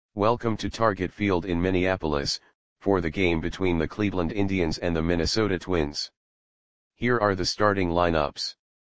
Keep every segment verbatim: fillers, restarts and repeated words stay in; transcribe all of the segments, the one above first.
Welcome to Target Field in Minneapolis, for the game between the Cleveland Indians and the Minnesota Twins. Here are the starting lineups.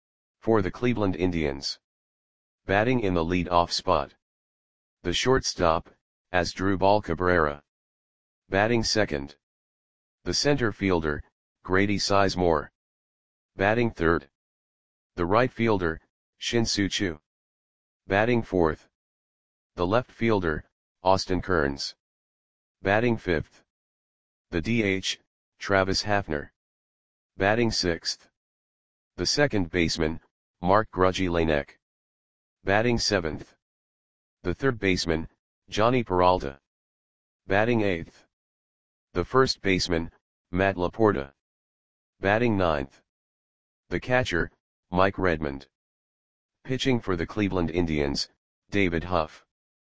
For the Cleveland Indians. Batting in the lead-off spot. The shortstop, Asdrubal Cabrera. Batting second. The center fielder, Grady Sizemore. Batting third. The right fielder, Shin-Soo Choo. Batting fourth. The left fielder, Austin Kearns. Batting fifth. The D H, Travis Hafner. Batting sixth. The second baseman, Mark Grudzielanek. Batting seventh. The third baseman, Jhonny Peralta. Batting eighth. The first baseman, Matt Laporta. Batting ninth. The catcher, Mike Redmond. Pitching for the Cleveland Indians, David Huff.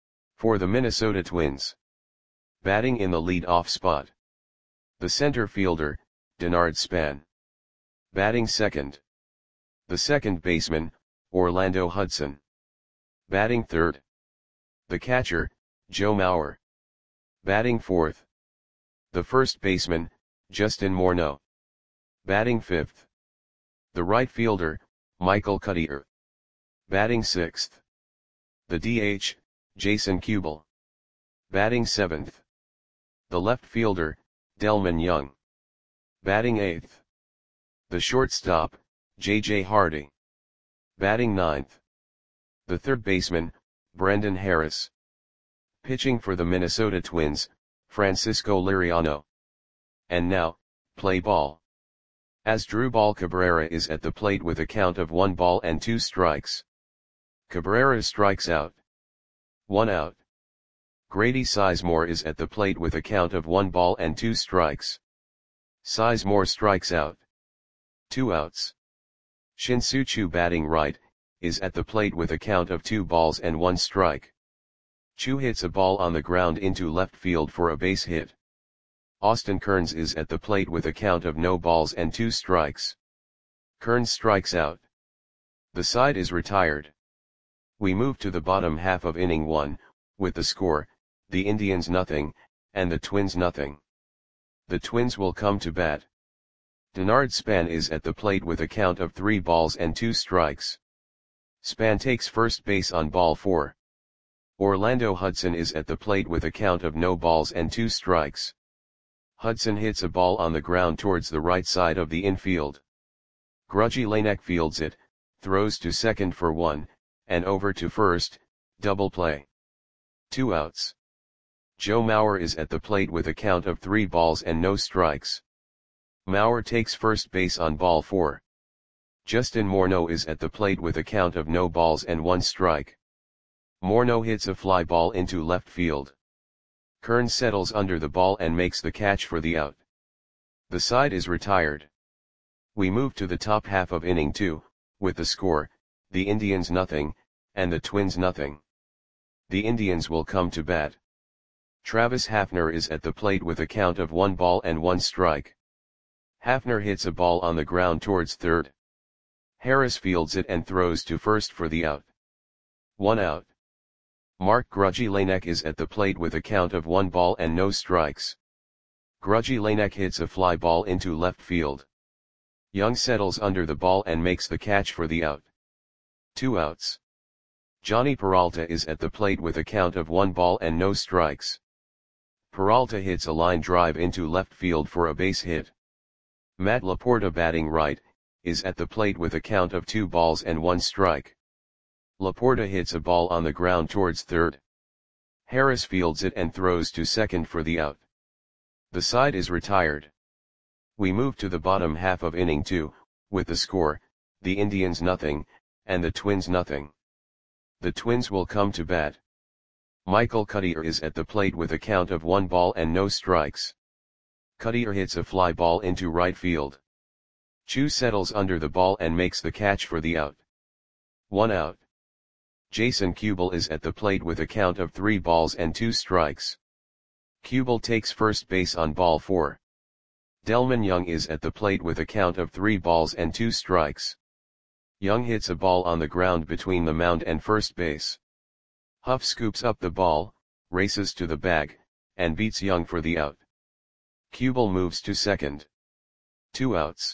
For the Minnesota Twins. Batting in the lead-off spot. The center fielder, Denard Span. Batting second. The second baseman, Orlando Hudson. Batting third. The catcher, Joe Mauer. Batting fourth. The first baseman, Justin Morneau. Batting fifth. The right fielder, Michael Cuddyer. Batting sixth. The D H, Jason Kubel. Batting seventh. The left fielder, Delmon Young. Batting eighth. The shortstop, J J Hardy. Batting ninth. The third baseman, Brendan Harris. Pitching for the Minnesota Twins, Francisco Liriano. And now, play ball. Asdrubal Cabrera is at the plate with a count of one ball and two strikes. Cabrera strikes out. One out. Grady Sizemore is at the plate with a count of one ball and two strikes. Sizemore strikes out. Two outs. Shin-Soo Choo, batting right, is at the plate with a count of two balls and one strike. Choo hits a ball on the ground into left field for a base hit. Austin Kearns is at the plate with a count of no balls and two strikes. Kearns strikes out. The side is retired. We move to the bottom half of inning one, with the score, the Indians nothing, and the Twins nothing. The Twins will come to bat. Denard Span is at the plate with a count of three balls and two strikes. Span takes first base on ball four. Orlando Hudson is at the plate with a count of no balls and two strikes. Hudson hits a ball on the ground towards the right side of the infield. Grudzielanek fields it, throws to second for one, and over to first, double play. Two outs. Joe Mauer is at the plate with a count of three balls and no strikes. Mauer takes first base on ball four. Justin Morneau is at the plate with a count of no balls and one strike. Morneau hits a fly ball into left field. Kearns settles under the ball and makes the catch for the out. The side is retired. We move to the top half of inning two, with the score, the Indians nothing, and the Twins nothing. The Indians will come to bat. Travis Hafner is at the plate with a count of one ball and one strike. Hafner hits a ball on the ground towards third. Harris fields it and throws to first for the out. One out. Mark Grudzielanek is at the plate with a count of one ball and no strikes. Grudzielanek hits a fly ball into left field. Young settles under the ball and makes the catch for the out. Two outs. Jhonny Peralta is at the plate with a count of one ball and no strikes. Peralta hits a line drive into left field for a base hit. Matt Laporta, batting right, is at the plate with a count of two balls and one strike. Laporta hits a ball on the ground towards third. Harris fields it and throws to second for the out. The side is retired. We move to the bottom half of inning two, with the score, the Indians nothing, and the Twins nothing. The Twins will come to bat. Michael Cuddyer is at the plate with a count of one ball and no strikes. Cuddyer hits a fly ball into right field. Choo settles under the ball and makes the catch for the out. One out. Jason Kubel is at the plate with a count of three balls and two strikes. Kubel takes first base on ball four. Delmon Young is at the plate with a count of three balls and two strikes. Young hits a ball on the ground between the mound and first base. Huff scoops up the ball, races to the bag, and beats Young for the out. Kubel moves to second. Two outs.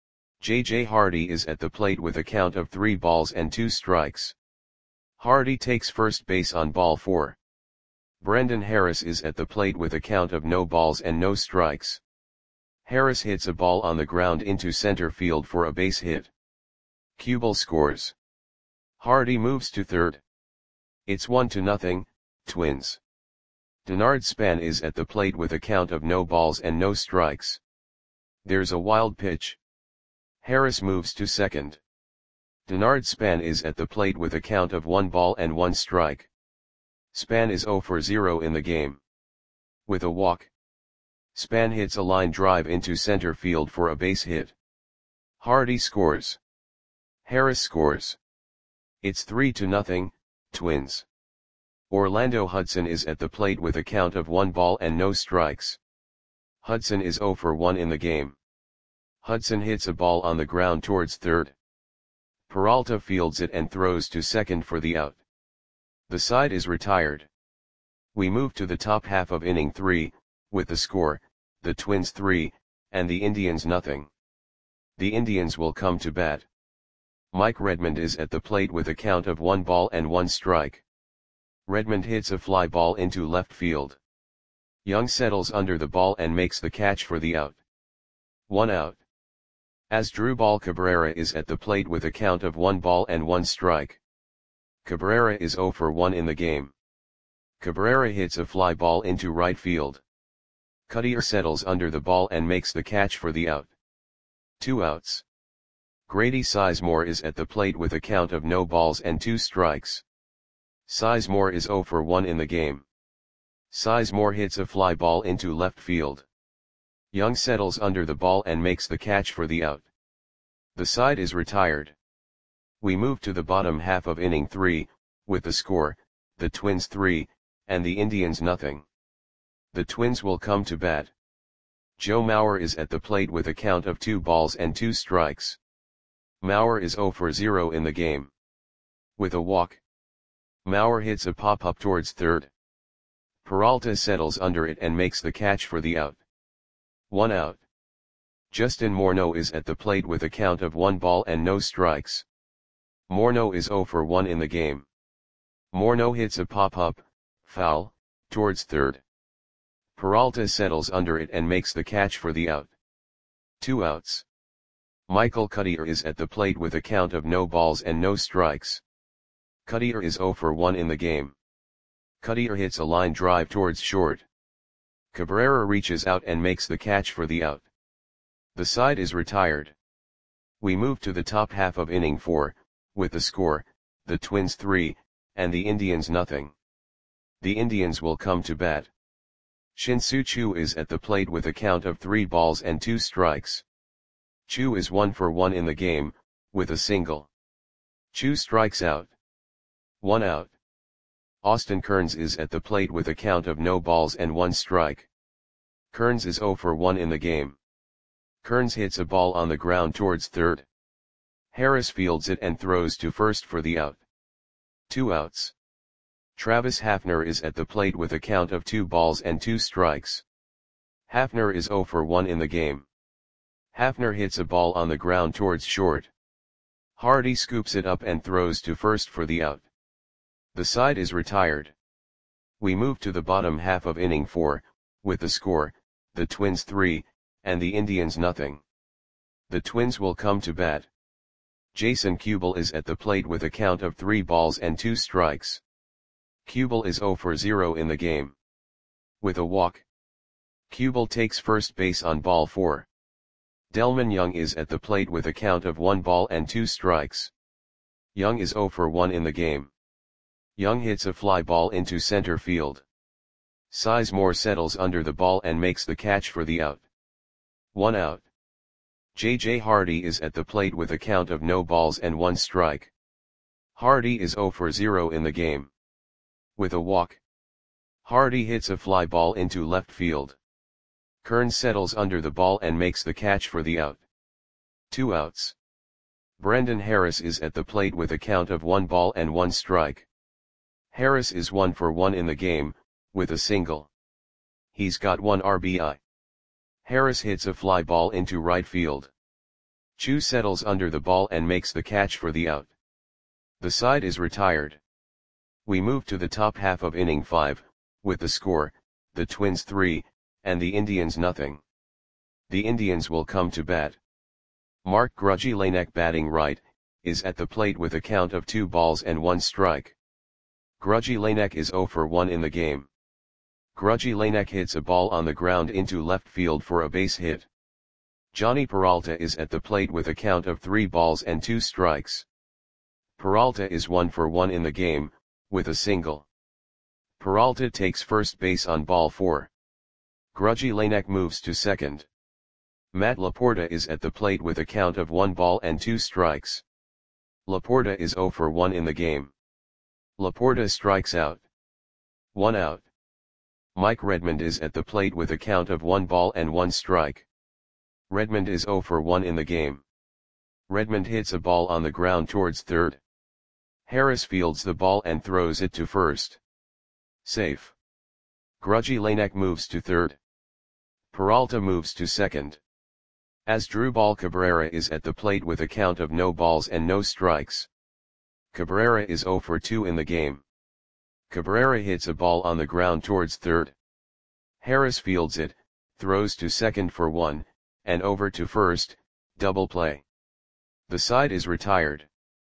J J Hardy is at the plate with a count of three balls and two strikes. Hardy takes first base on ball four. Brendan Harris is at the plate with a count of no balls and no strikes. Harris hits a ball on the ground into center field for a base hit. Kubel scores. Hardy moves to third. It's one to nothing, Twins. Denard Span is at the plate with a count of no balls and no strikes. There's a wild pitch. Harris moves to second. Denard Span is at the plate with a count of one ball and one strike. Span is zero for zero in the game. With a walk, Span hits a line drive into center field for a base hit. Hardy scores. Harris scores. It's three to nothing, Twins. Orlando Hudson is at the plate with a count of one ball and no strikes. Hudson is zero for one in the game. Hudson hits a ball on the ground towards third. Peralta fields it and throws to second for the out. The side is retired. We move to the top half of inning three, with the score, the Twins three, and the Indians nothing. The Indians will come to bat. Mike Redmond is at the plate with a count of one ball and one strike. Redmond hits a fly ball into left field. Young settles under the ball and makes the catch for the out. One out. Asdrubal Cabrera is at the plate with a count of one ball and one strike. Cabrera is zero for one in the game. Cabrera hits a fly ball into right field. Cutter settles under the ball and makes the catch for the out. Two outs. Grady Sizemore is at the plate with a count of no balls and two strikes. Sizemore is zero for one in the game. Sizemore hits a fly ball into left field. Young settles under the ball and makes the catch for the out. The side is retired. We move to the bottom half of inning three, with the score, the Twins three, and the Indians nothing. The Twins will come to bat. Joe Mauer is at the plate with a count of two balls and two strikes. Mauer is zero for zero in the game. With a walk, Mauer hits a pop-up towards third. Peralta settles under it and makes the catch for the out. One out. Justin Morneau is at the plate with a count of one ball and no strikes. Morneau is zero for one in the game. Morneau hits a pop-up, foul, towards third. Peralta settles under it and makes the catch for the out. Two outs. Michael Cutter is at the plate with a count of no balls and no strikes. Cutter is zero for one in the game. Cutter hits a line drive towards short. Cabrera reaches out and makes the catch for the out. The side is retired. We move to the top half of inning four, with the score, the Twins three, and the Indians nothing. The Indians will come to bat. Shin-Soo Choo is at the plate with a count of three balls and two strikes. Choo is one for one in the game, with a single. Choo strikes out. One out. Austin Kearns is at the plate with a count of no balls and one strike. Kearns is zero for one in the game. Kearns hits a ball on the ground towards third. Harris fields it and throws to first for the out. Two outs. Travis Hafner is at the plate with a count of two balls and two strikes. Hafner is zero for one in the game. Hafner hits a ball on the ground towards short. Hardy scoops it up and throws to first for the out. The side is retired. We move to the bottom half of inning four, with the score, the Twins three, and the Indians nothing. The Twins will come to bat. Jason Kubel is at the plate with a count of three balls and two strikes. Kubel is zero for zero in the game. With a walk, Kubel takes first base on ball four. Delmon Young is at the plate with a count of one ball and two strikes. Young is zero for one in the game. Young hits a fly ball into center field. Sizemore settles under the ball and makes the catch for the out. One out. J J Hardy is at the plate with a count of no balls and one strike. Hardy is zero for zero in the game. With a walk, Hardy hits a fly ball into left field. Kearns settles under the ball and makes the catch for the out. Two outs. Brendan Harris is at the plate with a count of one ball and one strike. Harris is one for one in the game, with a single. He's got one R B I. Harris hits a fly ball into right field. Chu settles under the ball and makes the catch for the out. The side is retired. We move to the top half of inning five, with the score, the Twins three, and the Indians nothing. The Indians will come to bat. Mark Grudzielanek, batting right, is at the plate with a count of two balls and one strike. Grudzielanek is zero for one in the game. Grudzielanek hits a ball on the ground into left field for a base hit. Johnny Peralta is at the plate with a count of three balls and two strikes. Peralta is one for one in the game, with a single. Peralta takes first base on ball four. Grudzielanek moves to second. Matt Laporta is at the plate with a count of one ball and two strikes. Laporta is zero for one in the game. Laporta strikes out. One out. Mike Redmond is at the plate with a count of one ball and one strike. Redmond is zero for one in the game. Redmond hits a ball on the ground towards third. Harris fields the ball and throws it to first. Safe. Grudzielanek moves to third. Peralta moves to second. Asdrubal Cabrera is at the plate with a count of no balls and no strikes. Cabrera is zero for two in the game. Cabrera hits a ball on the ground towards third. Harris fields it, throws to second for one, and over to first, double play. The side is retired.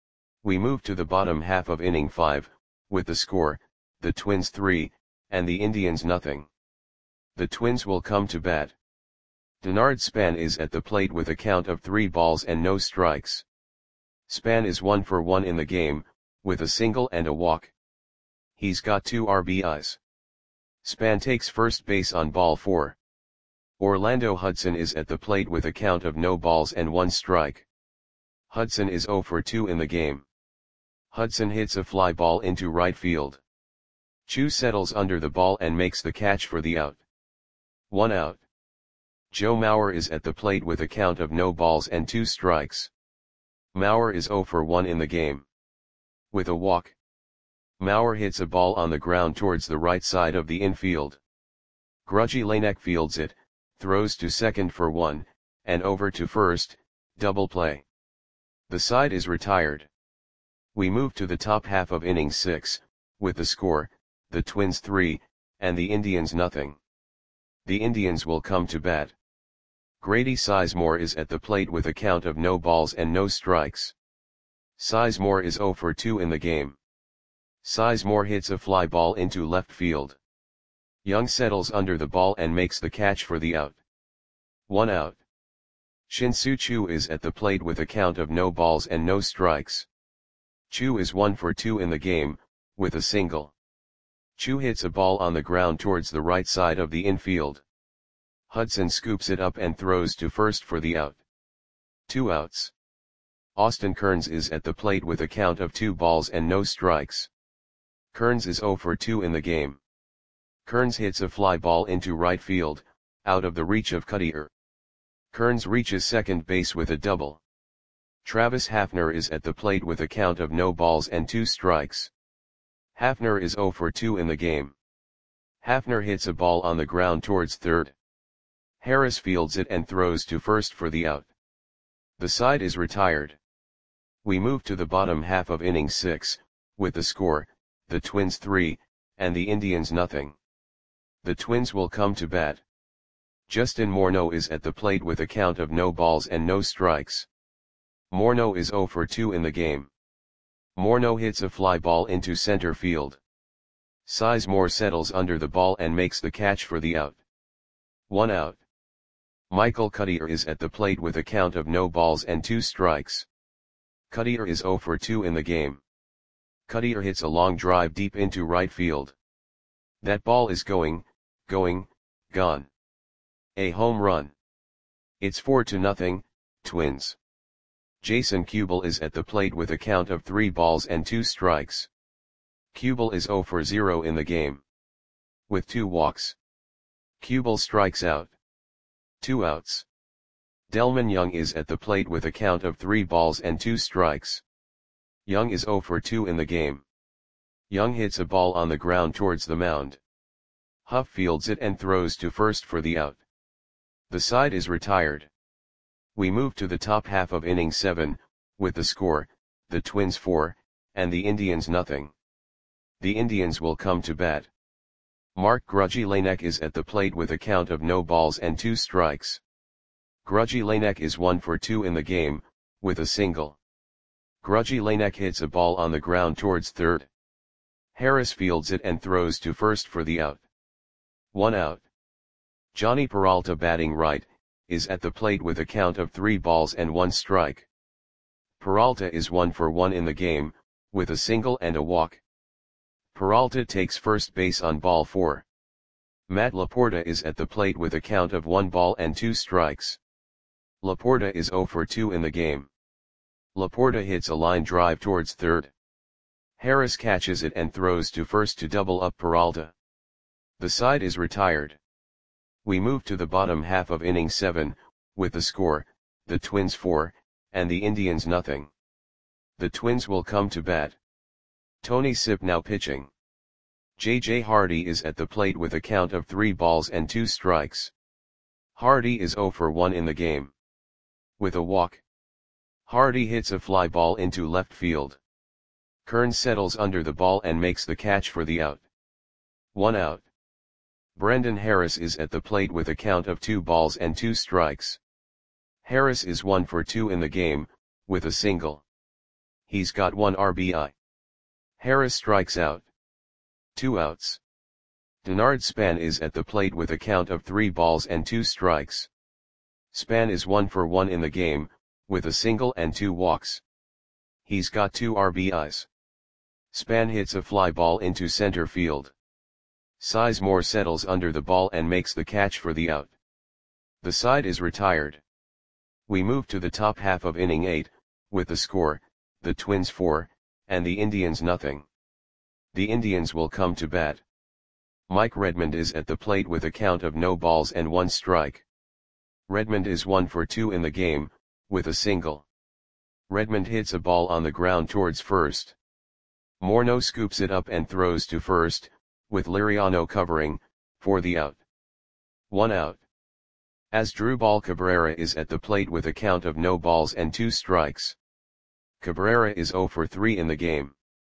We move to the bottom half of inning five, with the score, the Twins three, and the Indians nothing. The Twins will come to bat. Denard Span is at the plate with a count of three balls and no strikes. Span is one for one in the game, with a single and a walk. He's got two R B Is. Span takes first base on ball four. Orlando Hudson is at the plate with a count of no balls and one strike. Hudson is zero for two in the game. Hudson hits a fly ball into right field. Chu settles under the ball and makes the catch for the out. One out. Joe Mauer is at the plate with a count of no balls and two strikes. Mauer is zero for one in the game. With a walk. Mauer hits a ball on the ground towards the right side of the infield. Grudzielanek fields it, throws to second for one, and over to first, double play. The side is retired. We move to the top half of inning six, with the score, the Twins three, and the Indians nothing. The Indians will come to bat. Grady Sizemore is at the plate with a count of no balls and no strikes. Sizemore is zero for two in the game. Sizemore hits a fly ball into left field. Young settles under the ball and makes the catch for the out. One out. Shin-Soo Choo is at the plate with a count of no balls and no strikes. Choo is one for two in the game, with a single. Choo hits a ball on the ground towards the right side of the infield. Hudson scoops it up and throws to first for the out. Two outs. Austin Kearns is at the plate with a count of two balls and no strikes. Kearns is zero for two in the game. Kearns hits a fly ball into right field, out of the reach of Cutter. Kearns reaches second base with a double. Travis Hafner is at the plate with a count of no balls and two strikes. Hafner is zero for two in the game. Hafner hits a ball on the ground towards third. Harris fields it and throws to first for the out. The side is retired. We move to the bottom half of inning six, with the score, the Twins three, and the Indians nothing. The Twins will come to bat. Justin Morneau is at the plate with a count of no balls and no strikes. Morneau is zero for two in the game. Morneau hits a fly ball into center field. Sizemore settles under the ball and makes the catch for the out. One out. Michael Cutter is at the plate with a count of no balls and two strikes. Cutter is zero for two in the game. Cutter hits a long drive deep into right field. That ball is going, going, gone. A home run. It's four to nothing, Twins. Jason Kubel is at the plate with a count of three balls and two strikes. Kubel is zero for zero in the game. With two walks. Kubel strikes out. Two outs. Delman Young is at the plate with a count of three balls and two strikes. Young is zero for two in the game. Young hits a ball on the ground towards the mound. Huff fields it and throws to first for the out. The side is retired. We move to the top half of inning seven, with the score, the Twins four, and the Indians nothing. The Indians will come to bat. Mark Grudzielanek is at the plate with a count of no balls and two strikes. Grudzielanek is one for two in the game, with a single. Grudzielanek hits a ball on the ground towards third. Harris fields it and throws to first for the out. One out. Johnny Peralta, batting right, is at the plate with a count of three balls and one strike. Peralta is one for one in the game, with a single and a walk. Peralta takes first base on ball four. Matt Laporta is at the plate with a count of one ball and two strikes. Laporta is zero for two in the game. Laporta hits a line drive towards third. Harris catches it and throws to first to double up Peralta. The side is retired. We move to the bottom half of inning seven, with the score, the Twins four, and the Indians nothing. The Twins will come to bat. Tony Sipp now pitching. J J Hardy is at the plate with a count of three balls and two strikes. Hardy is zero for one in the game. With a walk. Hardy hits a fly ball into left field. Kern settles under the ball and makes the catch for the out. One out. Brendan Harris is at the plate with a count of two balls and two strikes. Harris is one for two in the game, with a single. He's got one R B I. Harris strikes out. Two outs. Denard Span is at the plate with a count of three balls and two strikes. Span is one for one in the game, with a single and two walks. He's got two R B Is. Span hits a fly ball into center field. Sizemore settles under the ball and makes the catch for the out. The side is retired. We move to the top half of inning eight, with the score, the Twins four, and the Indians nothing. The Indians will come to bat. Mike Redmond is at the plate with a count of no balls and one strike. Redmond is one for two in the game, with a single. Redmond hits a ball on the ground towards first. Morneau scoops it up and throws to first, with Liriano covering, for the out. One out. Asdrubal Cabrera is at the plate with a count of no balls and two strikes. Cabrera is zero for three in the game.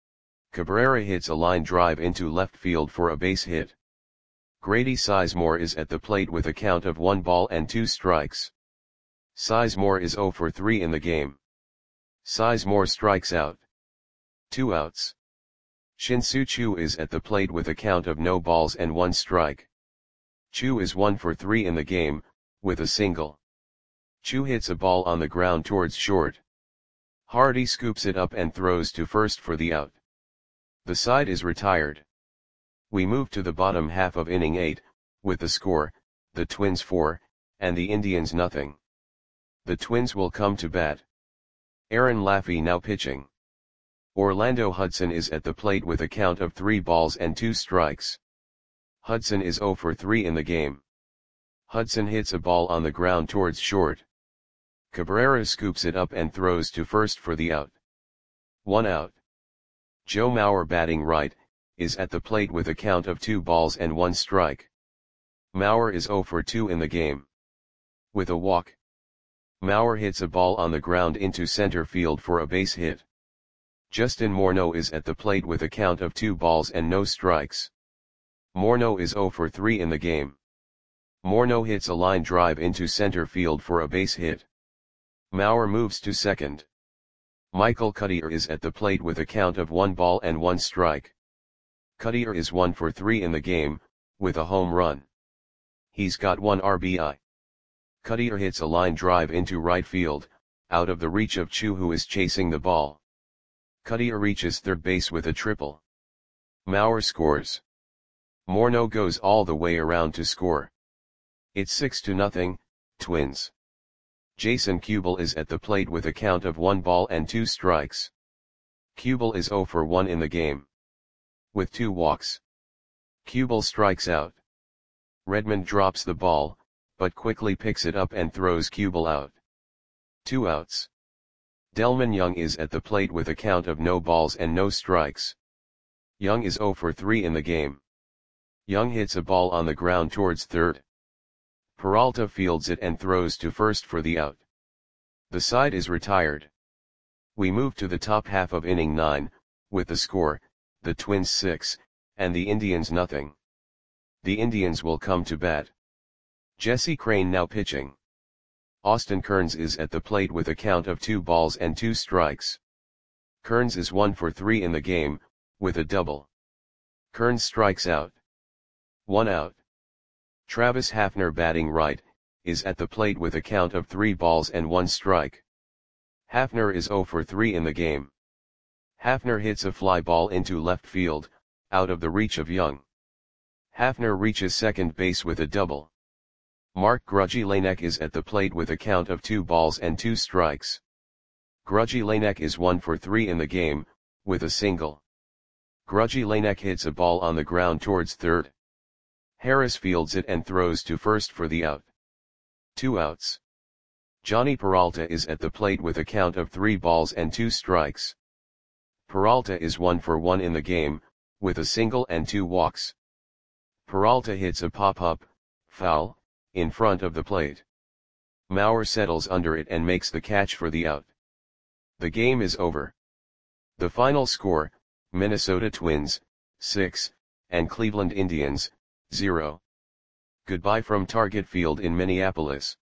Cabrera hits a line drive into left field for a base hit. Grady Sizemore is at the plate with a count of one ball and two strikes. Sizemore is zero for three in the game. Sizemore strikes out. Two outs. Shin-Soo Choo is at the plate with a count of no balls and one strike. Choo is one for three in the game, with a single. Choo hits a ball on the ground towards short. Hardy scoops it up and throws to first for the out. The side is retired. We move to the bottom half of inning eight, with the score, the Twins four, and the Indians nothing. The Twins will come to bat. Aaron Laffey now pitching. Orlando Hudson is at the plate with a count of three balls and two strikes. Hudson is zero for three in the game. Hudson hits a ball on the ground towards short. Cabrera scoops it up and throws to first for the out. One out. Joe Mauer, batting right, is at the plate with a count of two balls and one strike. Mauer is zero for two in the game. With a walk. Mauer hits a ball on the ground into center field for a base hit. Justin Morneau is at the plate with a count of two balls and no strikes. Morneau is zero for three in the game. Morneau hits a line drive into center field for a base hit. Mauer moves to second. Michael Cuddyer is at the plate with a count of one ball and one strike. Cuddyer is one for three in the game, with a home run. He's got one R B I. Cuddyer hits a line drive into right field, out of the reach of Choo, who is chasing the ball. Cuddyer reaches third base with a triple. Mauer scores. Morneau goes all the way around to score. It's six to nothing, Twins. Jason Kubel is at the plate with a count of one ball and two strikes. Kubel is zero for one in the game. With two walks. Kubel strikes out. Redmond drops the ball, but quickly picks it up and throws Kubel out. Two outs. Delman Young is at the plate with a count of no balls and no strikes. Young is zero for three in the game. Young hits a ball on the ground towards third. Peralta fields it and throws to first for the out. The side is retired. We move to the top half of inning nine, with the score, the Twins six, and the Indians nothing. The Indians will come to bat. Jesse Crain now pitching. Austin Kearns is at the plate with a count of two balls and two strikes. Kearns is one for three in the game, with a double. Kearns strikes out. One out. Travis Hafner batting right, is at the plate with a count of three balls and one strike. Hafner is zero for three in the game. Hafner hits a fly ball into left field, out of the reach of Young. Hafner reaches second base with a double. Mark Grudzielanek is at the plate with a count of two balls and two strikes. Grudzielanek is one for three in the game, with a single. Grudzielanek hits a ball on the ground towards third. Harris fields it and throws to first for the out. Two outs. Johnny Peralta is at the plate with a count of three balls and two strikes. Peralta is one for one in the game, with a single and two walks. Peralta hits a pop-up, foul, in front of the plate. Mauer settles under it and makes the catch for the out. The game is over. The final score, Minnesota Twins, six, and Cleveland Indians, zero. Goodbye from Target Field in Minneapolis.